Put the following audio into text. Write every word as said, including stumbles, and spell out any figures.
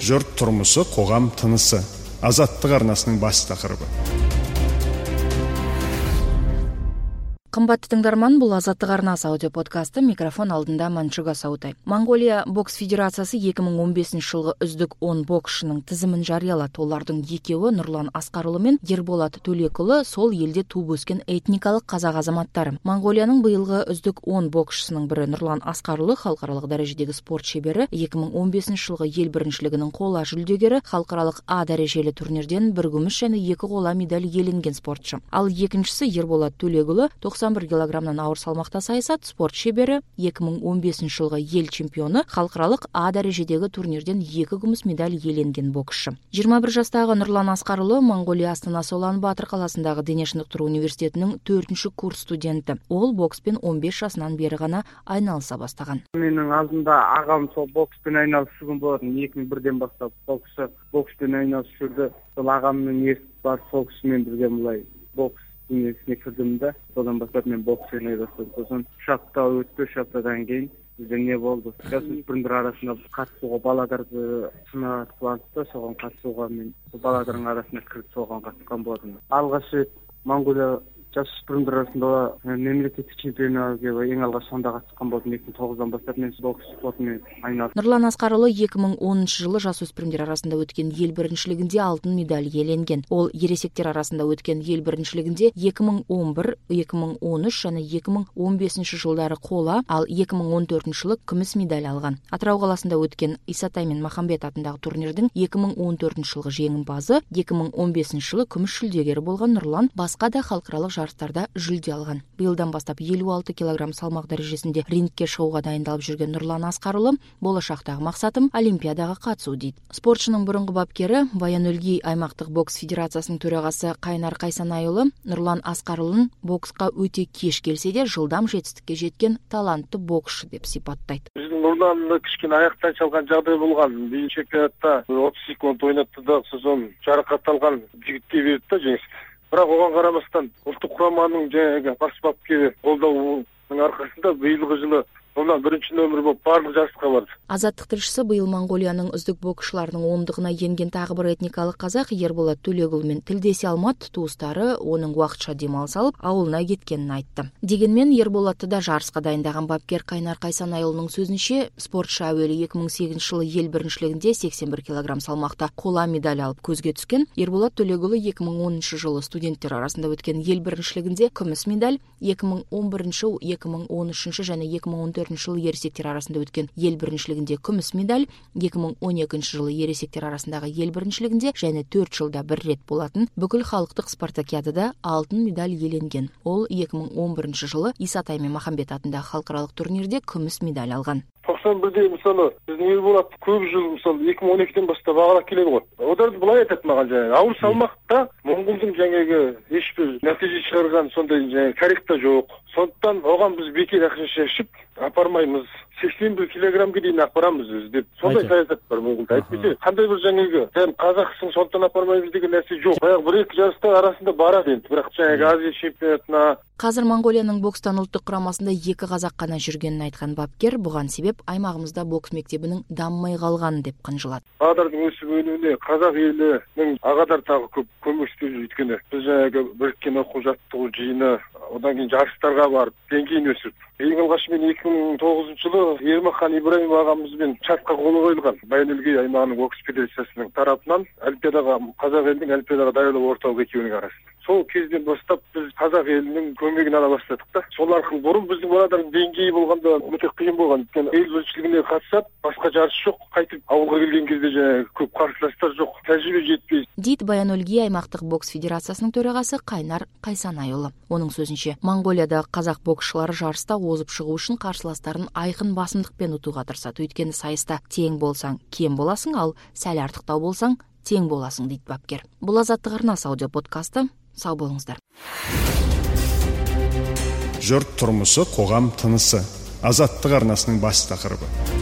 Жұрт тұрмысы, қоғам тынысы. Азаттық арнасының бас тақырыбы. Қымбатты тыңдарман, бұл Азаттық арнасы аудио подкасты, микрофон алдында Манчуга Саутай. Монголия бокс федерациясы екі мың он бесінші жылғы үздік он боксшының тізімін жариялады. Олардың екеуі Нұрлан Асқарұлы мен Ерболат Төлекұлы сол елде туып өскен этникалық қазақ азаматтары. Монголияның биылғы үздік он боксшысының бірі Нұрлан Асқарұлы халықаралық дәрежедегі спорт шебері, екі мың он бесінші жылғы ел біріншілігінің қола жүлдегері, халықаралық А дәрежелі турнирден бір күміс және екі қола медаль иеленген спортшы. Ал екіншісі Ерболат Төлекұлы тоқсан бір килограммнан ауыр салмақта сайысады, спорт шебері, екі мың он бесінші жылғы ел чемпионы, халықаралық А дәрежедегі турнирден екі күміс медаль иеленген боксшы. жиырма бір жастағы Нұрлан Асқарұлы Монголия астанасы Улан-Батор қаласындағы дене шынықтыру университетінің төртінші курс студенті. Ол бокспен он бес жасынан бері ғана айналыса бастаған. Менің алдында ағам сол бокспен айналысып жүрген болатын, екі мың бірден бастап боксы бокспен айналысып жүрді. Сол ағамның ертіп бар, сол кісімен бірге былай бокс дүниесіне кірдім да, содан бастап мен бокс ойнай бастадым. Сосын үш апта өтті, үш аптадан кейін бізде не болды? Жасөспірімдер арасында қатысуға баладарды сынақ қылды, соған қатысуға мен баладардың арасына кіріп соған қатысқан болдым. Алғаш рет Монголия жасөспірімдер арасында мемлекеттік чемпионатқа ең алғаш сонда қатысқан болдым. екі мың тоғыздан бастап мен бокс спортымен айналыстым. Нұрлан Асқарұлы екі мың оныншы жылы жасөспірімдер арасында өткен ел біріншілігінде алтын медаль иеленген. Ол ересектер арасында өткен ел біріншілігінде екі мың он бір, екі мың он үш және екі мың он бесінші жылдары қола, ал екі мың он төртінші жылы күміс медаль алған. Атырау қаласында өткен Исатай мен Махамбет атындағы турнирдің екі мың он төртінші жылғы жеңімпазы, екі мың он бесінші жылы күміс жүлдегері болған Нұрлан басқа да халықаралық жарыстарда жүлде алған. Биылдан бастап елу алты килограмм салмақ дәрежесінде рингке шығуға дайындалып жүрген Нұрлан Асқарұлы болашақтағы мақсатым Олимпиадаға қатысу дейді. Спортшының бұрынғы бапкері, Баян-Өлгей аймақтық бокс федерациясының төрағасы Қайнар Қайсанайұлы Нұрлан Асқарұлын боксқа өте кеш келсе де жылдам жетістікке жеткен талантты боксшы деп сипаттайды. Біздің Нұрланды кішкене аяқтан шалған жағдай болған. Биыл чемпионатта отыз секунд ойнатты да, сосын жарақатталған жігітке берді да жеңісті. Бірақ оған қарамастан ұлттық құраманың жаңағы бас бапкері қолдауының арқасында биылғы жылы онан бірінші нөмір болып барлық жарысқа барды. Азаттық тілшісі биыл Монголияның үздік боксшыларының ондығына енген тағы бір этникалық қазақ Ерболат Төлекұлымен тілдесе алмады, туыстары оның уақытша демалыс алып ауылына кеткенін айтты. Дегенмен Ерболатты да жарысқа дайындаған бапкер Қайнар Қайсанайұлының сөзінше, спортшы әуелі екі мың сегізінші жылы ел біріншілігінде сексен бір килограмм салмақта қола медаль алып көзге түскен. Ерболат Төлекұлы екі мың оныншы жылы студенттер арасында өткен ел біріншілігінде күміс медаль, екі мың он бірінші, екі мың он үшінші және екі мың он төртінші жылы ересектер арасында өткен ел біріншілігінде күміс медаль, екі мың он екінші жылы ересектер арасындағы ел біріншілігінде және төрт жылда бір рет болатын бүкіл халықтық спартакиадада алтын медаль иеленген. Ол екі мың он бірінші жылы Исатай мен Махамбет атындағы халықаралық турнирде күміс медаль алған. тоқсан бірде мысалы біздің Ерболат көп жыл мысалы екі мың он екіден бастап бағалап келеді ғой. Олар былай айтады маған, жаңағы ауыр салмақта Монголдың жаңағы ешбір нәтиже шығарған сондай жаңағы тарихта жоқ. Сондықтан оған біз бекер ақша шашып апармаймыз. сексен бір килограммға дейін апарамыз өзі деп. Сондай саясат бар Монголда. Әйтпесе қандай бір жаңағы сен қазақсың сондықтан апармаймыз деген нәрсе жоқ. Баяғы бір-екі жарыстар арасында барады енді. Бірақ жаңағы Азия чемпионатына. Қазір Монголияның бокстан ұлттық құрамасында екі қазақ қана жүргенін айтқан бапкер, бұған себеп аймағымызда бокс мектебінің дамымай қалғаны деп қынжылады. Ағадардың өсіп өнуіне қазақ елінің ағадар тағы көп көмектесіп өйткені біз жаңағы біріккен оқу жаттығу жиыны, одан кейін жарыстарға барып деңгейін өсіріп. Ең алғаш мен екі мың тоғызыншы жылы Ермахан Ибраим ағамызбен шартқа қол қойылған Баян-Өлгей аймағының бокс федерациясының тарапынан Олимпиадаға, қазақ елінің Олимпиадаға даярлау орталығы екеуінің арасында. Сол кезден бастап біз қазақ елінің көмегін ала бастадық та. Сол арқылы бұрын біздің балалардың деңгейі болғанда өте қиын болған. Өйткені ел біріншілігіне қатысып, басқа жарыс жоқ. Қайтып ауылға келген кезде жаңағы көп қарсыластар жоқ. Тәжірибе жетпей. Дейді Баян-Өлгей аймақтық бокс федерациясының төрағасы Қайнар Қайсанайұлы. Оның сөзінше, Монголиядағы қазақ боксшылары жарыста озып шығу үшін қарсыластарын айқын басымдықпен ұтуға тырысады. Өйткені сайыста тең болсаң кем боласың, ал сәл артықтау болсаң тең боласың дейді бапкер. Бұл Азаттық арнасы аудио подкасты. Сау болыңыздар. Жұрт тұрмысы, қоғам тынысы. Азаттық арнасының бас тақырыбы.